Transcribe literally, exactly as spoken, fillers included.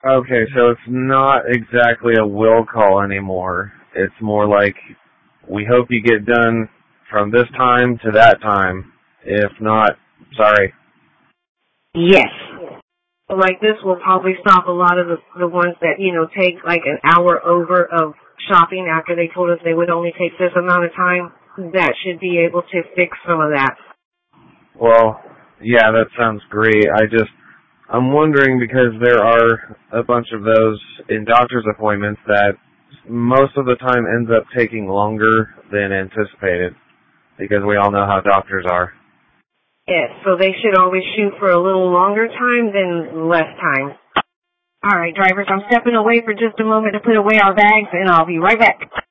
Okay, so it's not exactly a will call anymore. It's more like, we hope you get done from this time to that time. If not, sorry. Yes. Like this will probably stop a lot of the, the ones that, you know, take like an hour over of shopping after they told us they would only take this amount of time. That should be able to fix some of that. Well, yeah, that sounds great. I just, I'm wondering because there are a bunch of those in doctor's appointments that most of the time ends up taking longer than anticipated because we all know how doctors are. Yes, so they should always shoot for a little longer time than less time. All right, drivers, I'm stepping away for just a moment to put away our bags, and I'll be right back.